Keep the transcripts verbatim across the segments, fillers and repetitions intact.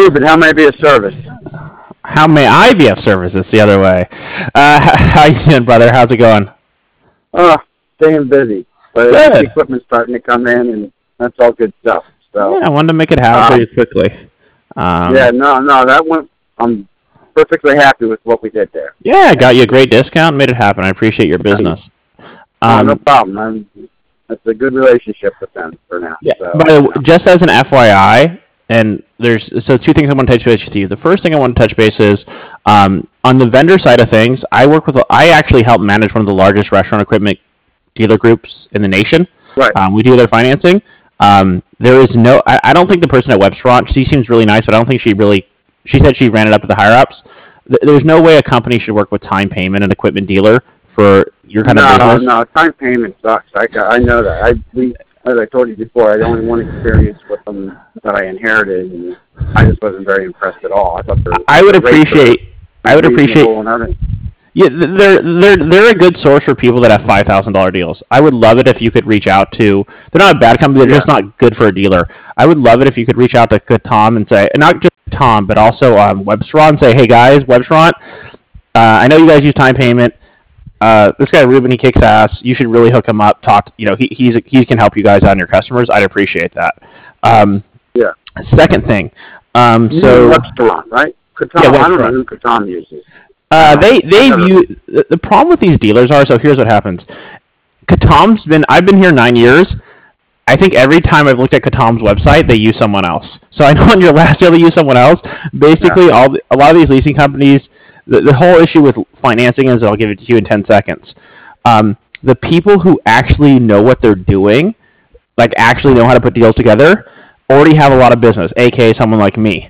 Ruben, how may I be of service? How may I be of service? It's the other way. Uh, how you doing, brother? How's it going? Oh, staying busy. But Good. the equipment's starting to come in, and that's all good stuff. So Yeah, I wanted to make it happen um, pretty quickly. Um, yeah, no, no, that went. I'm perfectly happy with what we did there. Yeah, I got you a great discount, made it happen. I appreciate your business. Um, no, Um, no problem. I'm, it's a good relationship with them for now. yeah. So, By the you way, know. just as an F Y I, and there's so two things I want to touch base with you. The first thing I want to touch base is um, on the vendor side of things. I work with. I actually help manage one of the largest restaurant equipment dealer groups in the nation. Right. Um, we do their financing. Um, there is no. I, I don't think the person at Webstront. She seems really nice, but I don't think she really. She said she ran it up to the higher ups. There's no way a company should work with time payment and equipment dealer for your kind no, of business. No, no, time payment sucks. I, I know that. I we, as I told you before, I had only one experience with them that I inherited, and I just wasn't very impressed at all. I thought they were, I would the rates appreciate. were I would appreciate. reasonable and everything. Yeah, they're they're they're a good source for people that have five thousand dollar deals. I would love it if you could reach out to. They're not a bad company. They're Yeah. just not good for a dealer. I would love it if you could reach out to Tom and say, and not just Tom, but also um, Webstront and say, hey guys, Webstront, uh, I know you guys use time payment. Uh, this guy Ruben, he kicks ass. You should really hook him up. Talk, to, you know, he he's he can help you guys out and your customers. I'd appreciate that. Um, Yeah. Second thing, um, You so mean Webstron, right? Katam, Yeah, I don't Webstron. know who Katam uses. Uh, they they Never- view the, the problem with these dealers are so here's what happens. Katam's been I've been here nine years. I think every time I've looked at Katam's website, they use someone else. So I know on your last deal they use someone else. Basically, Yeah. all the, a lot of these leasing companies, the, the whole issue with financing is I'll give it to you in ten seconds. Um, the people who actually know what they're doing, like actually know how to put deals together, already have a lot of business, aka someone like me.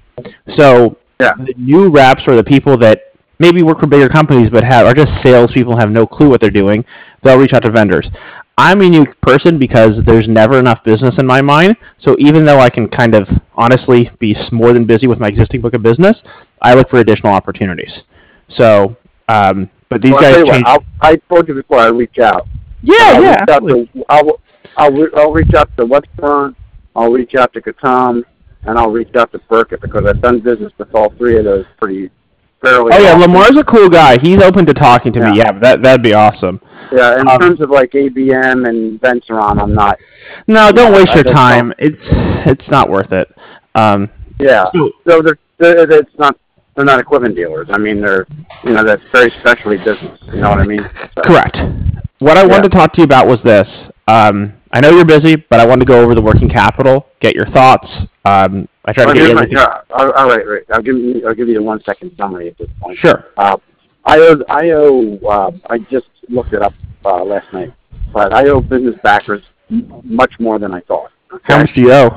So Yeah. the new reps or the people that maybe work for bigger companies but have are just salespeople and have no clue what they're doing, they'll reach out to vendors. I'm a unique person because there's never enough business in my mind. So even though I can kind of honestly be more than busy with my existing book of business, I look for additional opportunities. So, um, but these Well, I'll guys tell you change. what, I'll, I told you before I reach out. yeah, I'll yeah, reach out absolutely. to, I'll, I'll, re- I'll reach out to Webstron, I'll reach out to Katam, and I'll reach out to Burkett because I've done business with all three of those pretty fairly Oh yeah, often. Lamar's a cool guy. He's open to talking to me. Yeah. Yeah, that that'd be awesome. Yeah, in Um, terms of like A B M and Venturon, I'm not. No, don't Yeah, waste I your just time. don't- It's it's not worth it. Um, Yeah, So- so they're, they're it's not they're not equipment dealers. I mean, they're you know that's very specialty business. You know what I mean? So, Correct. What I wanted Yeah. to talk to you about was this. Um, I know you're busy, but I wanted to go over the working capital, get your thoughts. Um, I tried Oh, to get here's you my, everything. yeah, all all right, right. I'll give you I'll give you a one second summary at this point. Sure. Uh, I owe I owe uh, I just looked it up uh, last night, but I owe business backers m- much more than I thought. Okay? How much do you owe?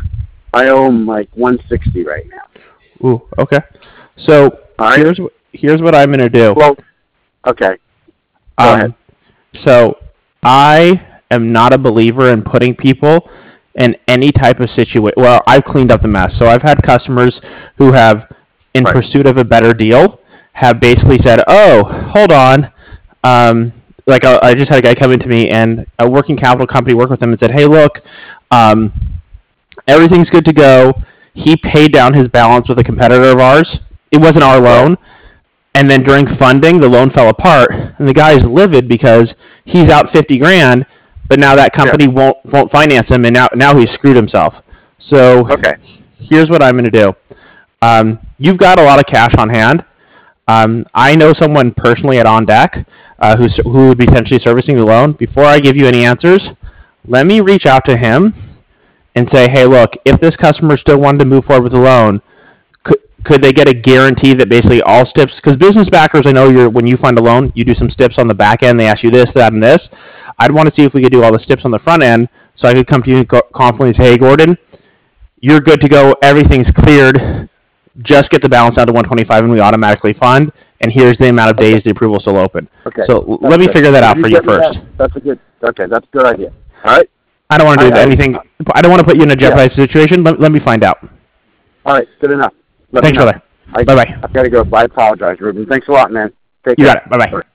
I owe them like one sixty right now. Ooh, okay. So All right. here's wh- here's what I'm gonna do. Well, okay. Go Um, ahead. So I am not a believer in putting people in any type of situation. Well, I've cleaned up the mess. So I've had customers who have, in Right. pursuit of a better deal, have basically said, "Oh, hold on." Um, like I, I just had a guy come into me and a working capital company worked with him and said, "Hey, look, um, everything's good to go." He paid down his balance with a competitor of ours. It wasn't our loan. And then during funding, the loan fell apart, and the guy's livid because he's out fifty grand, but now that company Yeah. won't won't finance him, and now now he's screwed himself. So Okay. here's what I'm going to do. Um, you've got a lot of cash on hand. Um, I know someone personally at On Deck uh, who's, who would be potentially servicing the loan. Before I give you any answers, let me reach out to him and say, hey, look, if this customer still wanted to move forward with the loan, could, could they get a guarantee that basically all steps, because business backers, I know you're when you find a loan, you do some steps on the back end, they ask you this, that, and this. I'd want to see if we could do all the steps on the front end so I could come to you confidently and say, hey, Gordon, you're good to go, everything's cleared, just get the balance down to one twenty-five and we automatically fund, and here's the amount of days the approval is still open. Okay. So That's let me good. figure that out for you get me first. that, That's a good. Okay, that's a good idea. All right. I don't want to do I- I- anything. I don't want to put you in a jeopardized situation. Let, let me find out. All right. Good enough. Let Thanks, me know. brother. I, Bye-bye. I've got to go. I apologize, Ruben. Thanks a lot, man. Take You care. got it. Bye-bye.